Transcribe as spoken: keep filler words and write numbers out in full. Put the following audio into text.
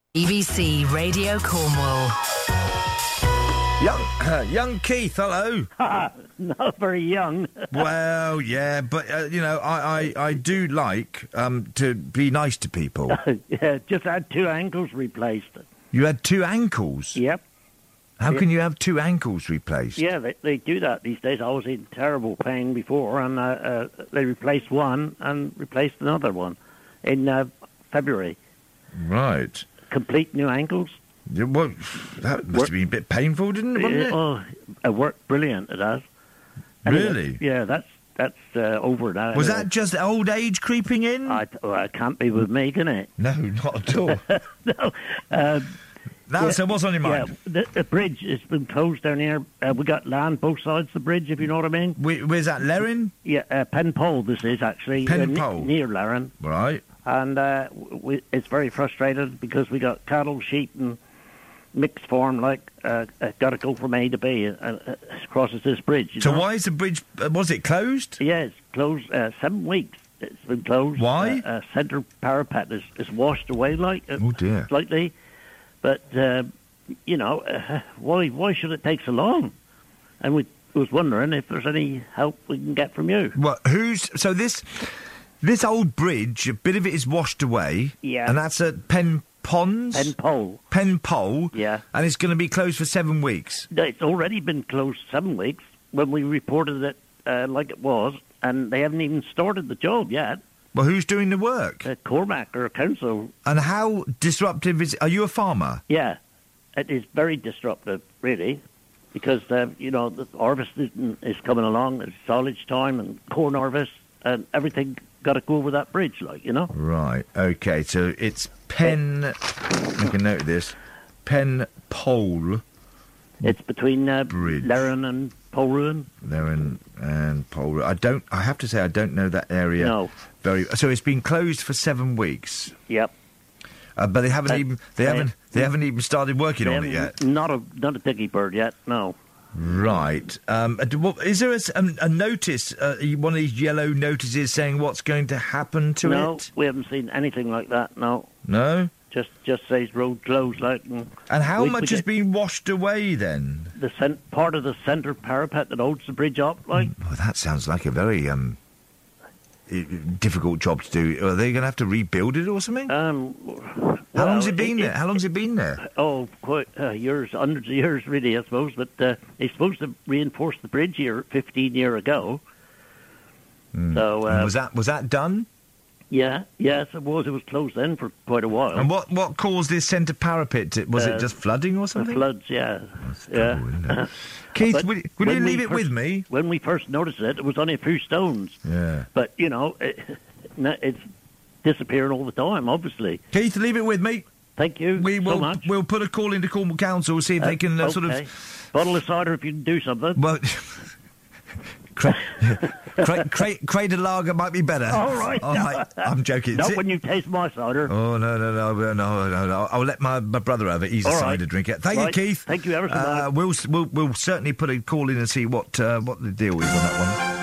B B C Radio Cornwall. Young, uh, young Keith, hello. Not very young. Well, yeah, but, uh, you know, I, I, I do like um, to be nice to people. Yeah, just had two ankles replaced. You had two ankles? Yep. How Yeah. can you have two ankles replaced? Yeah, they, they do that these days. I was in terrible pain before, and uh, uh, they replaced one and replaced another one in uh, February. Right. Complete new ankles. Yeah, well, that must have been a bit painful, didn't it, wasn't it? Oh, it worked brilliant, it has. Really? Yeah, that's that's uh, over now. Was anyway. that just old age creeping in? I, well, it can't be with me, can it? No, not at all. No. Um, Now, yeah, so what's on your mind? Yeah, the, the bridge has been closed down here. Uh, we got land both sides of the bridge, if you know what I mean. Where, where's that, Lerin? Yeah, uh, Penpole this is actually. Penpole? Uh, ne- near Larren. Right. And uh, we, it's very frustrated because we got cattle, sheep and mixed form, like, uh, uh, got to go from A to B and uh, uh, crosses this bridge. You So know? why is the bridge, uh, was it closed? Yeah, it's closed uh, seven weeks. It's been closed. Why? Uh, uh, centre parapet is, is washed away, like, uh, Oh, dear. slightly. But, uh, you know, uh, why why should it take so long? And we was wondering if there's any help we can get from you. Well, who's... So this this old bridge, a bit of it is washed away. Yeah. And that's at Pen Ponds? Penpole. Penpole. Yeah. And it's going to be closed for seven weeks. No, it's already been closed seven weeks when we reported it uh, like it was, and they haven't even started the job yet. Well, who's doing the work? Uh, Cormac or council. And how disruptive is... Are you a farmer? Yeah, it is very disruptive, really, because, uh, you know, the harvest is, is coming along. It's silage time and corn harvest, and everything got to go over that bridge, like, you know. Right, OK, so it's Pen... Make a note of this. Penpole. It's between uh, Bridge. Larren and Polruan. Lerin and Pole. I don't... I have to say, I don't know that area No. very... So it's been closed for seven weeks. Yep. Uh, but they haven't Uh, even... They they- haven't... They haven't even started working They on it yet. haven't- Not a not a dicky bird yet, no. Right. Um, uh, do- well, is there a, s- um, a notice, uh, one of these yellow notices saying what's going to happen to no, it? we haven't seen anything like that, no. No? Just just says road closed, like. And And how we- much we has get been washed away then? the cent- part of the centre parapet that holds the bridge up, like. Well, that sounds like a very um, i- difficult job to do. Are they going to have to rebuuld it or something? Um, How long's well, it been there? How long's it been there? Oh, quite uh, years, hundreds of years, really, I suppose. But uh, they're supposed to reinforce the bridge here fifteen years ago. Mm. So And uh, was that was that done? yeah, yes, it was. It was closed then for quite a while. And what, what caused this centre parapet? To, was Uh, it just flooding or The something? floods, yeah, That's the yeah. trouble, isn't it? Keith, But will, you- will you when we leave it first- with me? When we first noticed it, it was only a few stones. Yeah. But you know, it, it's disappearing all the time. Obviously. Keith, leave it with me. Thank you We so will. much. We'll put a call into Cornwall Council, see if they can uh, okay. sort of. Bottle of cider if you can do something. Well, cra- cra- cra- Crater lager might be better. All right. All right. I'm joking. Not Sit- when you taste my cider. Oh no no no no no no! no. I'll let my, my brother have it. He's a All right. cider drinker. Thank Right. you, Keith. Thank you ever so Uh, much. we'll, we'll we'll certainly put a call in and see what uh, what the deal is on that one.